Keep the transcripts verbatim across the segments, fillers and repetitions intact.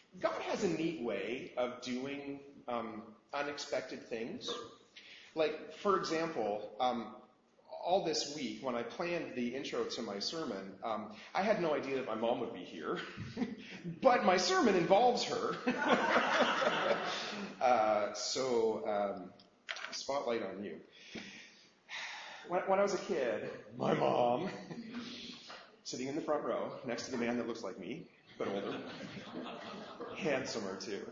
God has a neat way of doing um, unexpected things. Like, for example, um, all this week, when I planned the intro to my sermon, um, I had no idea that my mom would be here, but my sermon involves her. uh, so, um, spotlight on you. When, when I was a kid, my mom, sitting in the front row, next to the man that looks like me, but older, handsomer too.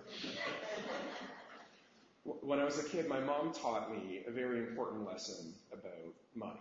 When I was a kid, my mom taught me a very important lesson about money.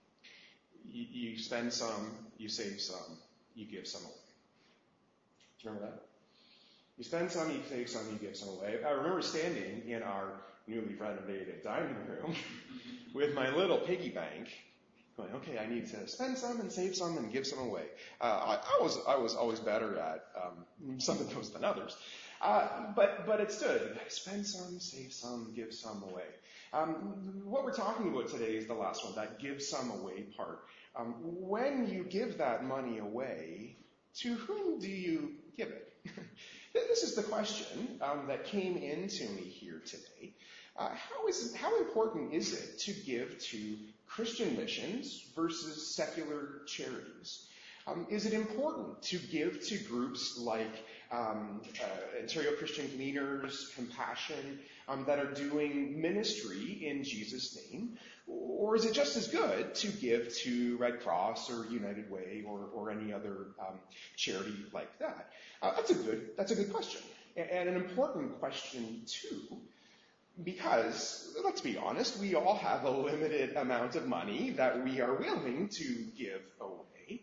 You, you spend some, you save some, you give some away. Do you remember that? You spend some, you save some, you give some away. I remember standing in our newly renovated dining room with my little piggy bank, going, okay, I need to spend some and save some and give some away. Uh, I, I was I was always better at um, some of those than others. Uh, but but it stood. Spend some, save some, give some away. Um, what we're talking about today is the last one, that give some away part. Um, when you give that money away, to whom do you give it? This is the question um, that came into me here today. Uh, how is how important is it to give to Christian missions versus secular charities? Um, is it important to give to groups like um, uh, Ontario Christian Gleaners, Compassion, um, that are doing ministry in Jesus' name? Or is it just as good to give to Red Cross or United Way or, or any other um, charity like that? Uh, that's a good that's a good question, and an important question too. Because, let's be honest, we all have a limited amount of money that we are willing to give away.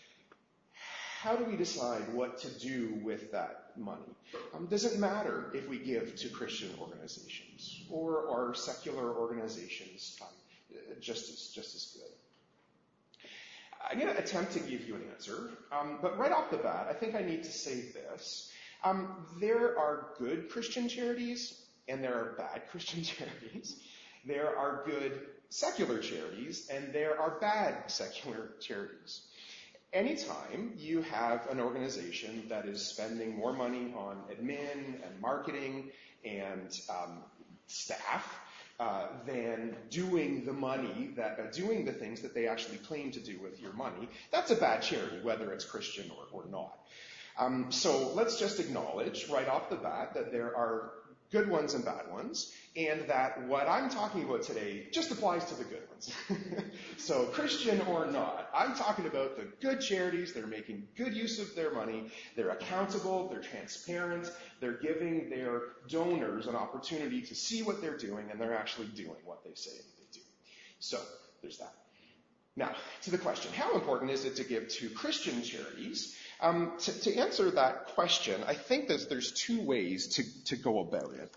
How do we decide what to do with that money? Um, does it matter if we give to Christian organizations or, or secular organizations um, just as just as good? I'm going to attempt to give you an answer, um, but right off the bat, I think I need to say this. Um, there are good Christian charities and there are bad Christian charities. There are good secular charities, and there are bad secular charities. Anytime you have an organization that is spending more money on admin and marketing and um, staff uh, than doing the money, that uh, doing the things that they actually claim to do with your money, that's a bad charity, whether it's Christian or, or not. Um, so let's just acknowledge right off the bat that there are good ones and bad ones, and that what I'm talking about today just applies to the good ones. So Christian or not, I'm talking about the good charities. They're making good use of their money. They're accountable. They're transparent. They're giving their donors an opportunity to see what they're doing, and they're actually doing what they say they do. So there's that. Now, to the question, how important is it to give to Christian charities? Um, to, to answer that question, I think there's, there's two ways to, to go about it.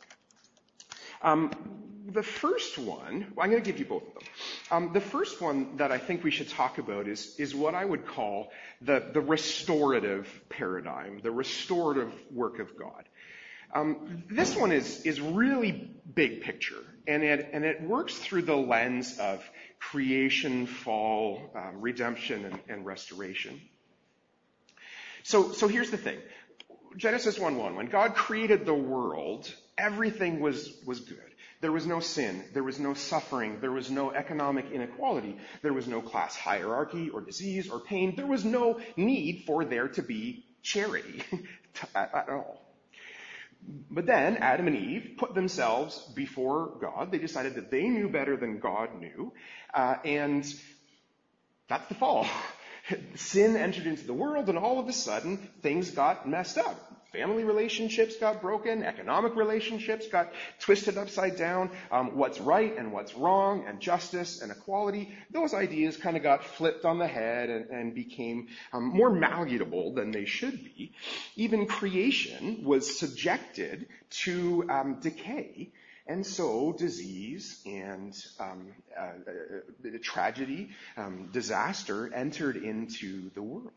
Um, the first one, well, I'm going to give you both of them. Um, the first one that I think we should talk about is, is what I would call the, the restorative paradigm, the restorative work of God. Um, this one is, is really big picture, and it, and it works through the lens of creation, fall, um, redemption, and, and restoration. So, so here's the thing. Genesis one one, when God created the world, everything was, was good. There was no sin. There was no suffering. There was no economic inequality. There was no class hierarchy or disease or pain. There was no need for there to be charity at, at all. But then Adam and Eve put themselves before God. They decided that they knew better than God knew. Uh, and that's the fall. Sin entered into the world, and all of a sudden, things got messed up. Family relationships got broken. Economic relationships got twisted upside down. Um, what's right and what's wrong, and justice and equality, those ideas kind of got flipped on the head and, and became um, more malleable than they should be. Even creation was subjected to um, decay. And so disease and um, uh, uh, tragedy, um, disaster entered into the world.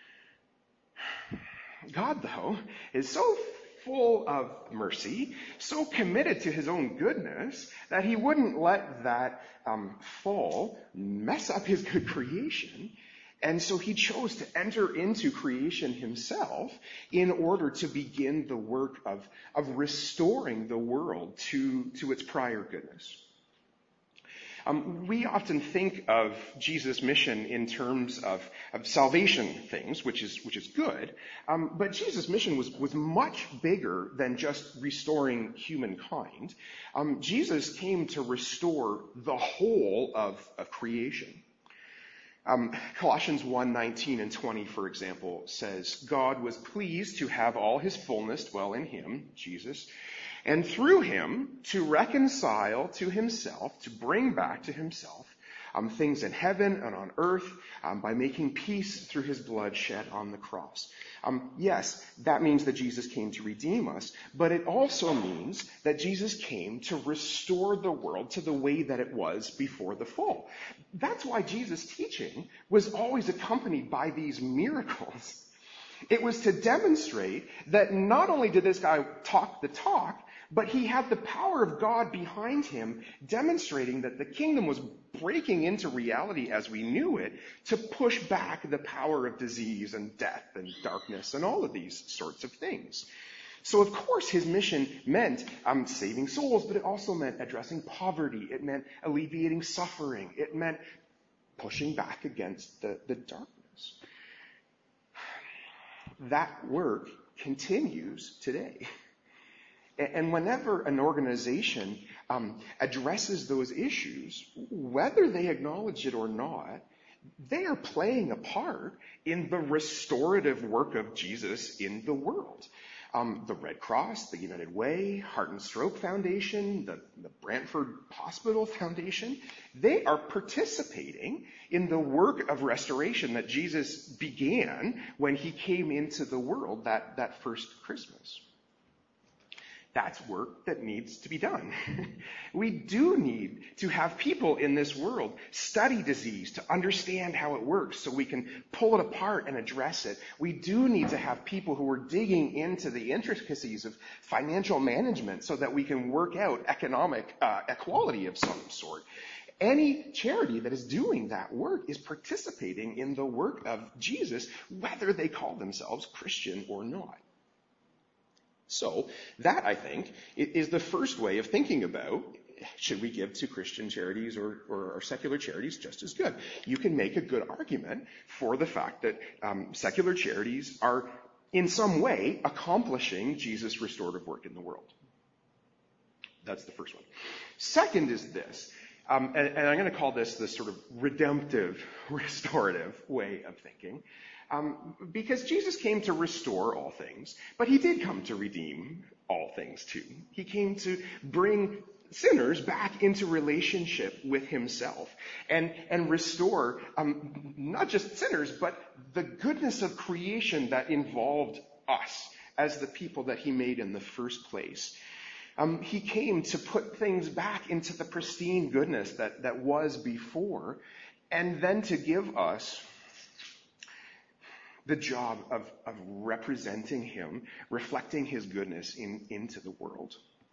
God, though, is so full of mercy, so committed to his own goodness, that he wouldn't let that um, fall mess up his good creation. And so he chose to enter into creation himself in order to begin the work of, of restoring the world to, to its prior goodness. Um, we often think of Jesus' mission in terms of, of salvation things, which is which is good. Um, but Jesus' mission was, was much bigger than just restoring humankind. Um, Jesus came to restore the whole of, of creation. Um, Colossians one, nineteen and twenty, for example, says, God was pleased to have all his fullness dwell in him, Jesus, and through him to reconcile to himself, to bring back to himself um, things in heaven and on earth um, by making peace through his blood shed on the cross. Um, yes, that means that Jesus came to redeem us, but it also means that Jesus came to restore the world to the way that it was before the fall. That's why Jesus' teaching was always accompanied by these miracles. It was to demonstrate that not only did this guy talk the talk, but he had the power of God behind him, demonstrating that the kingdom was breaking into reality as we knew it to push back the power of disease and death and darkness and all of these sorts of things. So, of course, his mission meant um, saving souls, but it also meant addressing poverty. It meant alleviating suffering. It meant pushing back against the, the darkness. That work continues today. And whenever an organization um, addresses those issues, whether they acknowledge it or not, they are playing a part in the restorative work of Jesus in the world. Um, the Red Cross, the United Way, Heart and Stroke Foundation, the, the Brantford Hospital Foundation, they are participating in the work of restoration that Jesus began when he came into the world that, that first Christmas. That's work that needs to be done. We do need to have people in this world study disease to understand how it works so we can pull it apart and address it. We do need to have people who are digging into the intricacies of financial management so that we can work out economic uh, equality of some sort. Any charity that is doing that work is participating in the work of Jesus, whether they call themselves Christian or not. So that, I think, is the first way of thinking about, should we give to Christian charities or, or, or secular charities just as good? You can make a good argument for the fact that um, secular charities are in some way accomplishing Jesus' restorative work in the world. That's the first one. Second is this, um, and, and I'm going to call this the sort of redemptive, restorative way of thinking. Um, because Jesus came to restore all things, but he did come to redeem all things too. He came to bring sinners back into relationship with himself and, and restore um, not just sinners, but the goodness of creation that involved us as the people that he made in the first place. Um, he came to put things back into the pristine goodness that, that was before, and then to give us the job of, of representing him, reflecting his goodness in, into the world.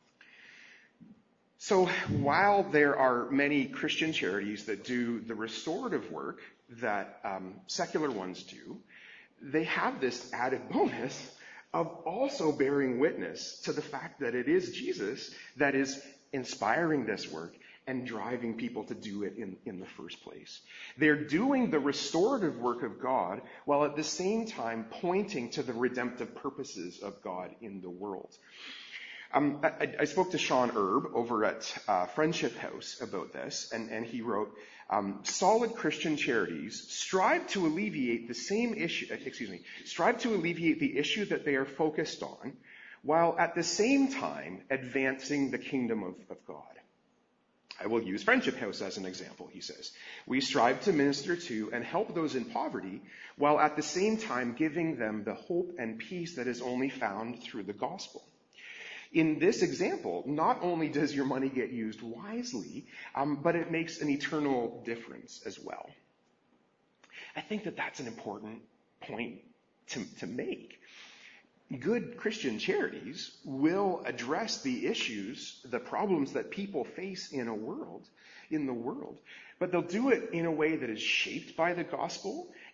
So while there are many Christian charities that do the restorative work that um, secular ones do, they have this added bonus of also bearing witness to the fact that it is Jesus that is inspiring this work and driving people to do it in, in the first place. They're doing the restorative work of God while at the same time pointing to the redemptive purposes of God in the world. Um, I, I spoke to Sean Erb over at uh, Friendship House about this, and, and he wrote, um, solid Christian charities strive to alleviate the same issue, excuse me, strive to alleviate the issue that they are focused on, while at the same time advancing the kingdom of, of God. I will use Friendship House as an example, he says. We strive to minister to and help those in poverty, while at the same time giving them the hope and peace that is only found through the gospel. In this example, not only does your money get used wisely, um, but it makes an eternal difference as well. I think that that's an important point to, to make. Good Christian charities will address the issues, the problems that people face in a world, in the world, but they'll do it in a way that is shaped by the gospel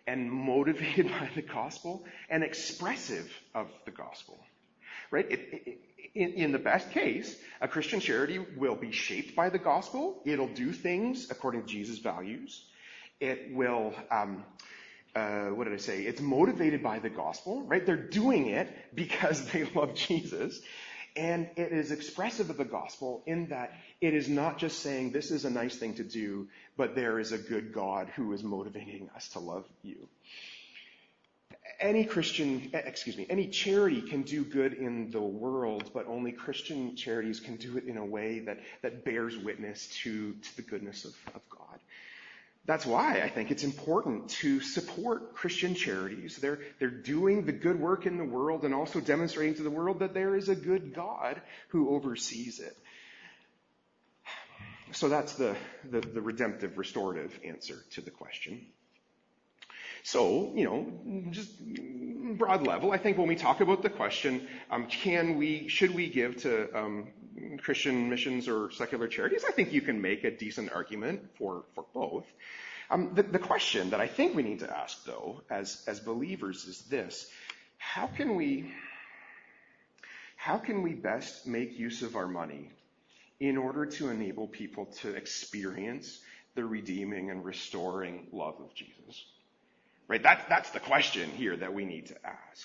and motivated by the gospel and expressive of the gospel. Right? It, it, in, in the best case, a Christian charity will be shaped by the gospel. It'll do things according to Jesus' values. It will, um, uh, what did I say? It's motivated by the gospel, right? They're doing it because they love Jesus. And it is expressive of the gospel in that it is not just saying this is a nice thing to do, but there is a good God who is motivating us to love you. Any Christian, excuse me, any charity can do good in the world, but only Christian charities can do it in a way that, that bears witness to, to the goodness of, of God. That's why I think it's important to support Christian charities. They're, they're doing the good work in the world and also demonstrating to the world that there is a good God who oversees it. So that's the, the, the redemptive, restorative answer to the question. So, you know, just broad level, I think when we talk about the question, um, can we, should we give to um, Christian missions or secular charities? I think you can make a decent argument for, for both. Um, the, the question that I think we need to ask, though, as, as believers is this: how can we, how can we best make use of our money in order to enable people to experience the redeeming and restoring love of Jesus? Right? That's, that's the question here that we need to ask.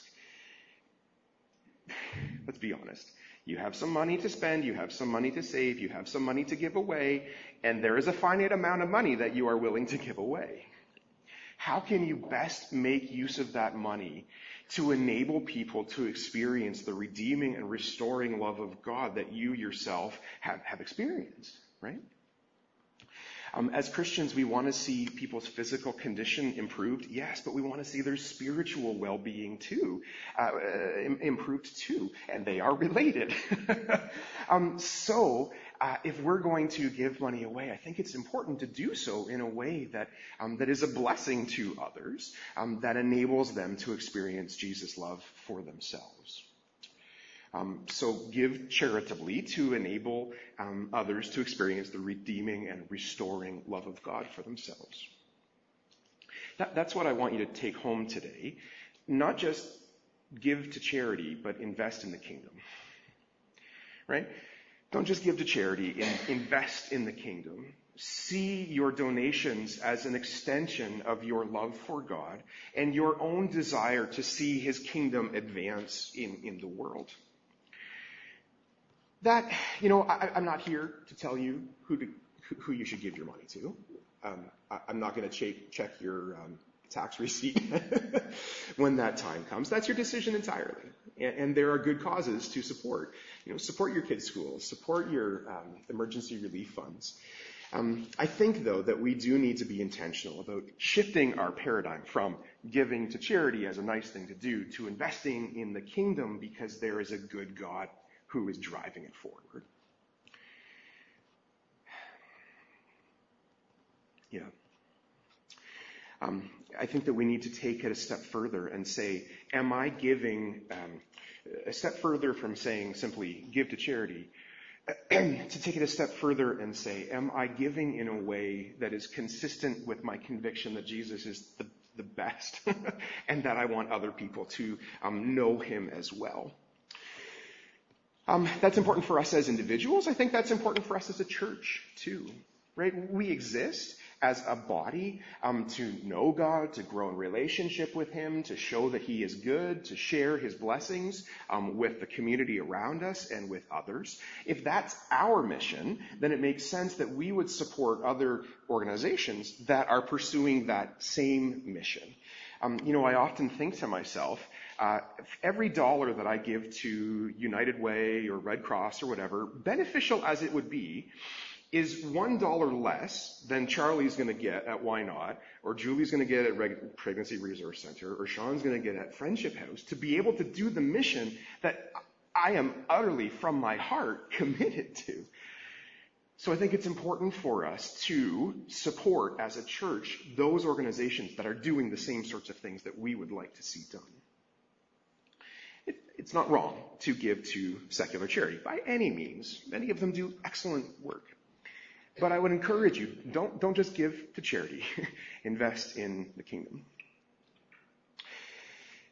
Let's be honest. You have some money to spend, you have some money to save, you have some money to give away, and there is a finite amount of money that you are willing to give away. How can you best make use of that money to enable people to experience the redeeming and restoring love of God that you yourself have, have experienced, right? Um, as Christians, we want to see people's physical condition improved, yes, but we want to see their spiritual well-being too, uh, im- improved too, and they are related. um, so, uh, if we're going to give money away, I think it's important to do so in a way that um, that is a blessing to others, um, that enables them to experience Jesus' love for themselves. Um, so give charitably to enable um, others to experience the redeeming and restoring love of God for themselves. That, that's what I want you to take home today. Not just give to charity, but invest in the kingdom. Right? Don't just give to charity, in, invest in the kingdom. See your donations as an extension of your love for God and your own desire to see his kingdom advance in, in the world. That, you know, I, I'm not here to tell you who to, who you should give your money to. Um, I, I'm not going to check, check your um, tax receipt when that time comes. That's your decision entirely. And, and there are good causes to support. You know, support your kids' schools, support your um, emergency relief funds. Um, I think, though, that we do need to be intentional about shifting our paradigm from giving to charity as a nice thing to do to investing in the kingdom because there is a good God who is driving it forward. Yeah. Um, I think that we need to take it a step further and say, am I giving, um, a step further from saying simply give to charity, to take it a step further and say, am I giving in a way that is consistent with my conviction that Jesus is the, the best and that I want other people to um, know him as well? Um, that's important for us as individuals. I think that's important for us as a church too, right? We exist as a body um, to know God, to grow in relationship with him, to show that he is good, to share his blessings um, with the community around us and with others. If that's our mission, then it makes sense that we would support other organizations that are pursuing that same mission. Um, you know, I often think to myself, uh, every dollar that I give to United Way or Red Cross or whatever, beneficial as it would be, is one dollar less than Charlie's going to get at Why Not, or Julie's going to get at Reg- Pregnancy Resource Center, or Sean's going to get at Friendship House, to be able to do the mission that I am utterly, from my heart, committed to. So I think it's important for us to support, as a church, those organizations that are doing the same sorts of things that we would like to see done. It, it's not wrong to give to secular charity by any means. Many of them do excellent work. But I would encourage you, don't, don't just give to charity. Invest in the kingdom.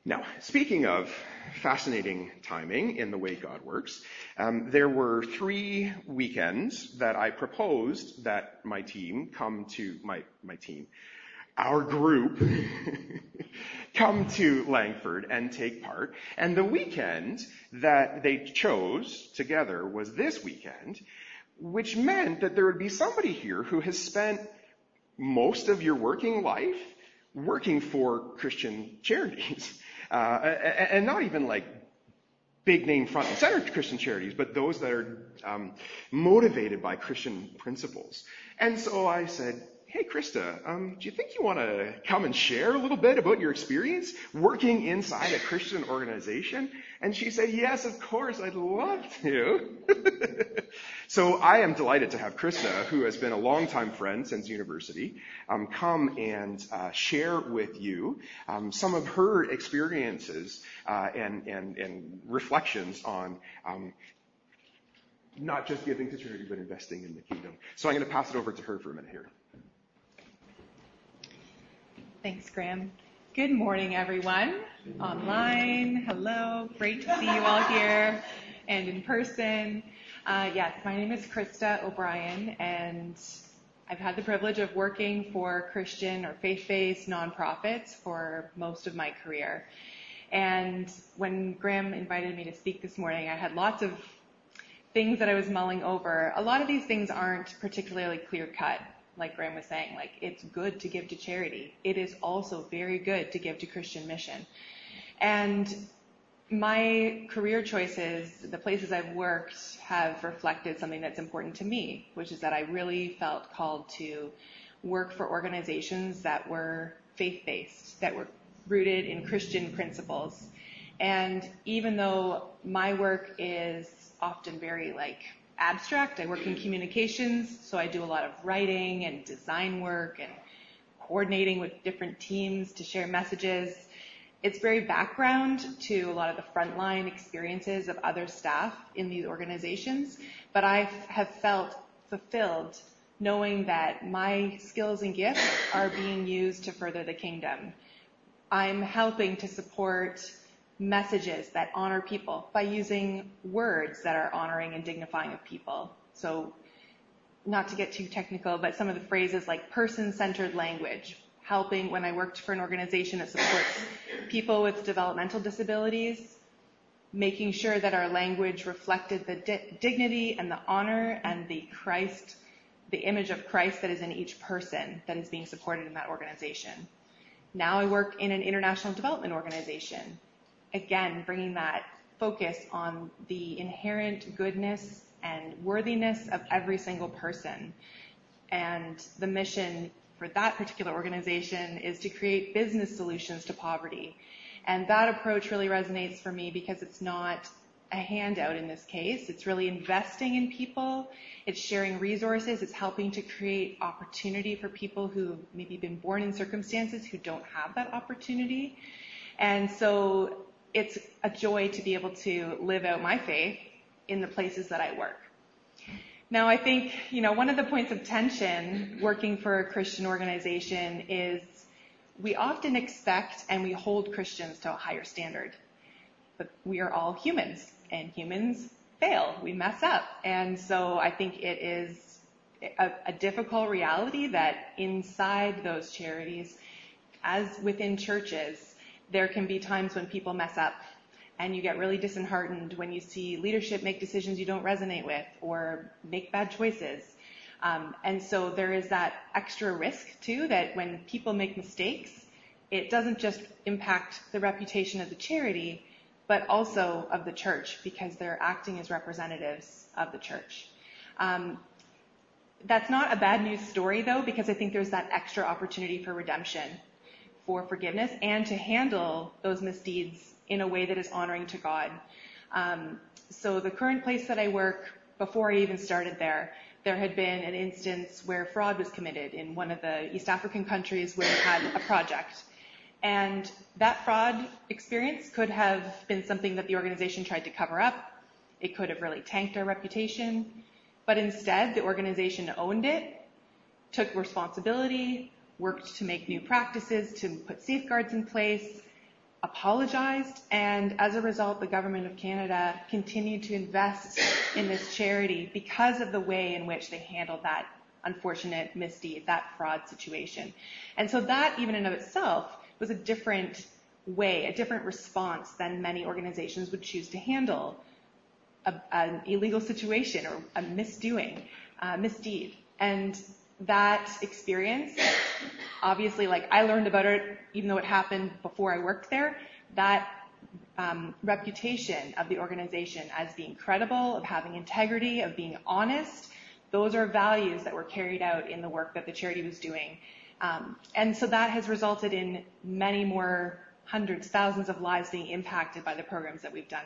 Now, speaking of fascinating timing in the way God works, um, there were three weekends that I proposed that my team come to, my, my team, our group, come to Langford and take part. And the weekend that they chose together was this weekend, which meant that there would be somebody here who has spent most of your working life working for Christian charities. Uh, and not even like big name front and center Christian charities, but those that are um, motivated by Christian principles. And so I said, hey, Krista, um, do you think you want to come and share a little bit about your experience working inside a Christian organization? And she said, yes, of course, I'd love to. So I am delighted to have Krista, who has been a longtime friend since university, um, come and uh, share with you um, some of her experiences uh, and, and, and reflections on um, not just giving to charity, but investing in the kingdom. So I'm going to pass it over to her for a minute here. Thanks, Graham. Good morning, everyone. Online, hello. Great to see you all here and in person. Uh, yes, my name is Krista O'Brien, and I've had the privilege of working for Christian or faith-based nonprofits for most of my career. And when Graham invited me to speak this morning, I had lots of things that I was mulling over. A lot of these things aren't particularly clear-cut. Like Graham was saying, like, it's good to give to charity. It is also very good to give to Christian mission. And my career choices, the places I've worked, have reflected something that's important to me, which is that I really felt called to work for organizations that were faith-based, that were rooted in Christian principles. And even though my work is often very, like, abstract. I work in communications, so I do a lot of writing and design work and coordinating with different teams to share messages. It's very background to a lot of the frontline experiences of other staff in these organizations, but I have felt fulfilled knowing that my skills and gifts are being used to further the kingdom. I'm helping to support messages that honor people by using words that are honoring and dignifying of people. So not to get too technical, but some of the phrases like person-centered language, helping when I worked for an organization that supports people with developmental disabilities, making sure that our language reflected the di- dignity and the honor and the Christ, the image of Christ that is in each person that is being supported in that organization. Now I work in an international development organization. Again, bringing that focus on the inherent goodness and worthiness of every single person. And the mission for that particular organization is to create business solutions to poverty. And that approach really resonates for me because it's not a handout in this case. It's really investing in people. It's sharing resources. It's helping to create opportunity for people who maybe been born in circumstances who don't have that opportunity. And so it's a joy to be able to live out my faith in the places that I work. Now, I think, you know, one of the points of tension working for a Christian organization is we often expect and we hold Christians to a higher standard. But we are all humans, and humans fail. We mess up. And so I think it is a, a difficult reality that inside those charities, as within churches, there can be times when people mess up and you get really disheartened when you see leadership make decisions you don't resonate with or make bad choices. Um, and so there is that extra risk, too, that when people make mistakes, it doesn't just impact the reputation of the charity, but also of the church because they're acting as representatives of the church. Um, that's not a bad news story, though, because I think there's that extra opportunity for redemption, for forgiveness, and to handle those misdeeds in a way that is honoring to God. Um, so the current place that I work, before I even started there, there had been an instance where fraud was committed in one of the East African countries where we had a project. And that fraud experience could have been something that the organization tried to cover up. It could have really tanked our reputation. But instead, the organization owned it, took responsibility, worked to make new practices, to put safeguards in place, apologized, and as a result, the government of Canada continued to invest in this charity because of the way in which they handled that unfortunate misdeed, that fraud situation. And so that, even in of itself, was a different way, a different response than many organizations would choose to handle a, an illegal situation or a misdoing, uh, misdeed. And that experience, obviously, like I learned about it, even though it happened before I worked there, that um, reputation of the organization as being credible, of having integrity, of being honest, those are values that were carried out in the work that the charity was doing. Um, and so that has resulted in many more hundreds, thousands of lives being impacted by the programs that we've done.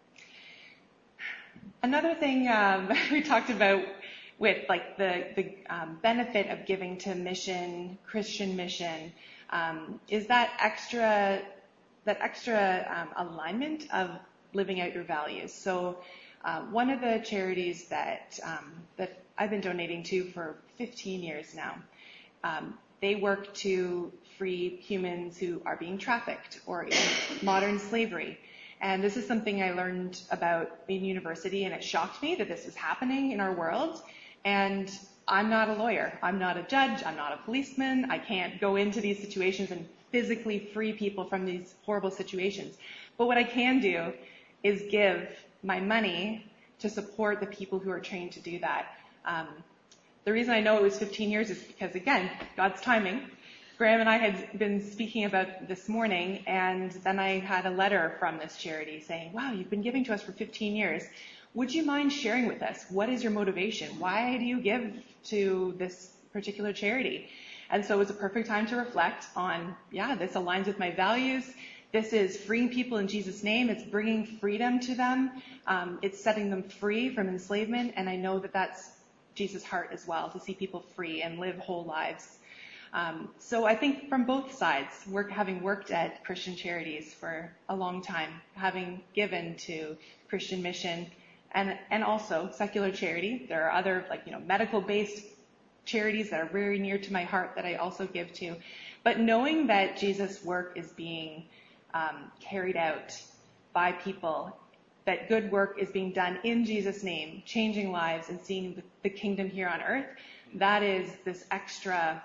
Another thing um, we talked about with like the, the um, benefit of giving to mission, Christian mission, um, is that extra that extra um, alignment of living out your values. So uh, one of the charities that um, that I've been donating to for fifteen years now, um, they work to free humans who are being trafficked or in modern slavery. And this is something I learned about in university, and it shocked me that this was happening in our world. And I'm not a lawyer. I'm not a judge. I'm not a policeman. I can't go into these situations and physically free people from these horrible situations. But what I can do is give my money to support the people who are trained to do that. Um, the reason I know it was fifteen years is because, again, God's timing. Graham and I had been speaking about this morning, and then I had a letter from this charity saying, wow, you've been giving to us for fifteen years. Would you mind sharing with us? What is your motivation? Why do you give to this particular charity? And so it was a perfect time to reflect on, yeah, this aligns with my values. This is freeing people in Jesus' name. It's bringing freedom to them. Um, it's setting them free from enslavement. And I know that that's Jesus' heart as well, to see people free and live whole lives. Um, so I think from both sides, work, having worked at Christian charities for a long time, having given to Christian mission, and and also secular charity. There are other, like, you know, medical-based charities that are very near to my heart that I also give to. But knowing that Jesus' work is being um, carried out by people, that good work is being done in Jesus' name, changing lives and seeing the, the kingdom here on earth, that is this extra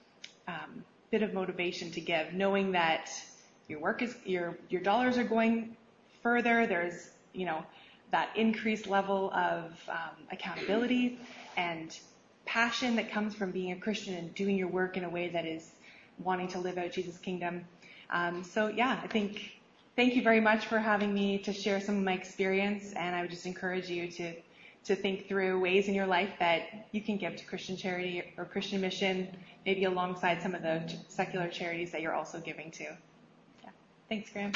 um, bit of motivation to give, knowing that your work is, your your dollars are going further. There's, you know, that increased level of um, accountability and passion that comes from being a Christian and doing your work in a way that is wanting to live out Jesus' kingdom. Um, so yeah, I think, thank you very much for having me to share some of my experience, and I would just encourage you to to think through ways in your life that you can give to Christian charity or Christian mission, maybe alongside some of the ch- secular charities that you're also giving to. Yeah. Thanks, Graham.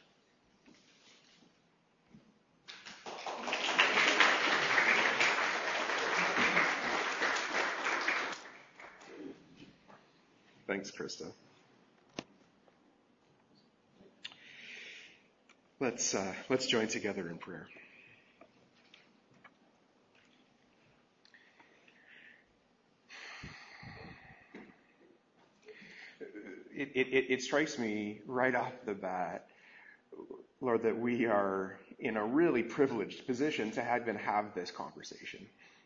Thanks, Krista. Let's uh, let's join together in prayer. It, it, it strikes me right off the bat, Lord, that we are in a really privileged position to have, even have this conversation.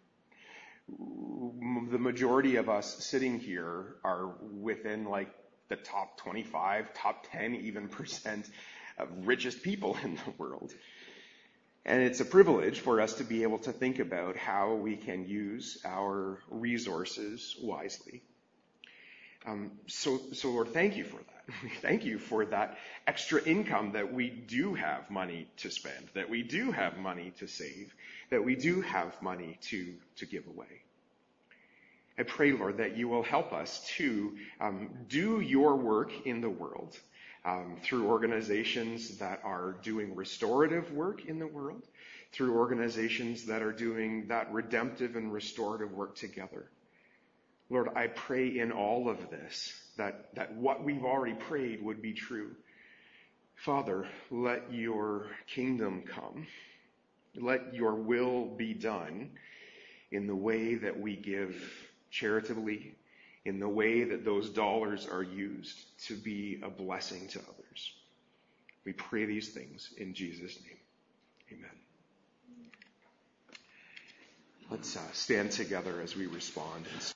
The majority of us sitting here are within like the top twenty-five, top ten even percent of richest people in the world. And it's a privilege for us to be able to think about how we can use our resources wisely. Um, so, so Lord, thank you for that. Thank you for that extra income that we do have money to spend, that we do have money to save, that we do have money to, to give away. I pray, Lord, that you will help us to um, do your work in the world um, through organizations that are doing restorative work in the world, through organizations that are doing that redemptive and restorative work together. Lord, I pray in all of this that, that what we've already prayed would be true. Father, let your kingdom come. Let your will be done in the way that we give charitably, in the way that those dollars are used to be a blessing to others. We pray these things in Jesus' name. Amen. Let's uh, stand together as we respond.